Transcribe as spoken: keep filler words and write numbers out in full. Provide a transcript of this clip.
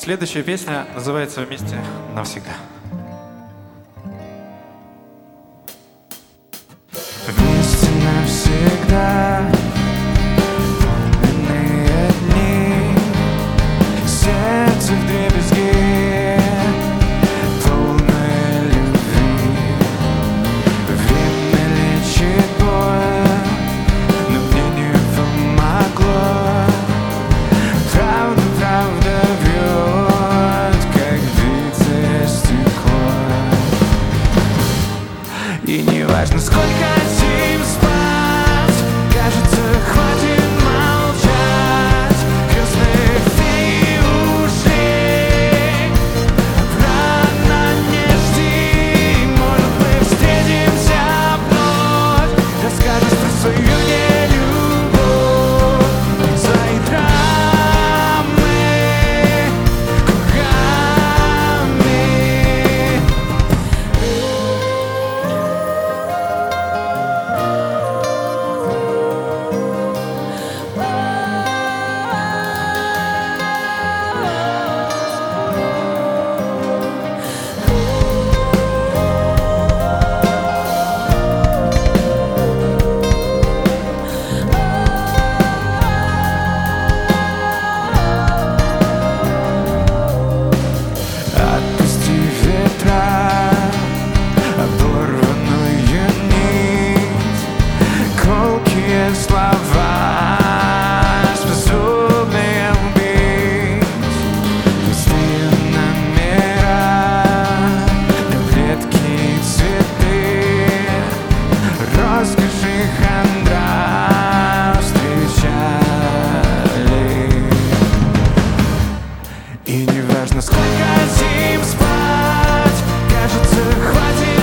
Следующая песня называется «Вместе навсегда». Вместе навсегда полные дни, сердце вдребезги, полное любви. Время лечит боль, но мне не помогло. Правда, правда бьет, как битое стекло. И не важно, сколько зим спать, кажется, хватит молчать. Крестные феи ушли, рано не жди. Может, мы встретимся вновь, расскажешь про свою нелюбовь. За драмы, кругами. Отпусти ветра, оборванную нить, колкие слова, способные убить. Пустые номера, таблетки и цветы, роскошь и хандра встречали. И не важно, сколько зим спать, кажется, хватит